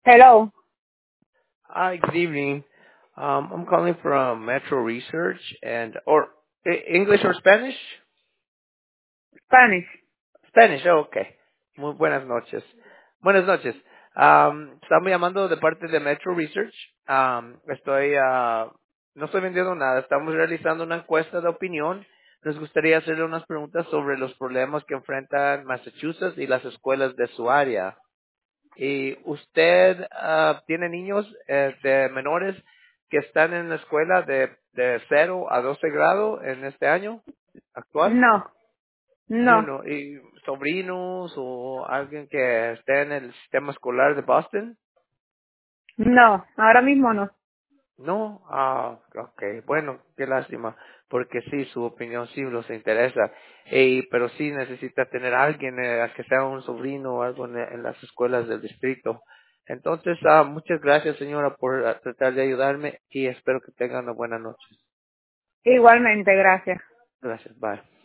Hello, Hi, good evening. I'm calling from Metro Research or English or Spanish? Spanish. Spanish, oh, okay. Muy buenas noches. Buenas noches. Estamos llamando de parte de Metro Research. No estoy vendiendo nada. Estamos realizando una encuesta de opinión. Nos gustaría hacerle unas preguntas sobre los problemas que enfrentan Massachusetts y las escuelas de su área. ¿Y usted tiene niños de menores que están en la escuela de 0 a 12 grado en este año actual? No, Ni no, uno. ¿Y sobrinos o alguien que esté en el sistema escolar de Boston? no, ahora mismo no. No, ok, bueno, qué lástima, porque sí, su opinión sí nos interesa, pero sí necesita tener a alguien que sea un sobrino o algo en las escuelas del distrito. Entonces, muchas gracias señora por tratar de ayudarme y espero que tengan una buena noche. Igualmente, gracias. Gracias, bye.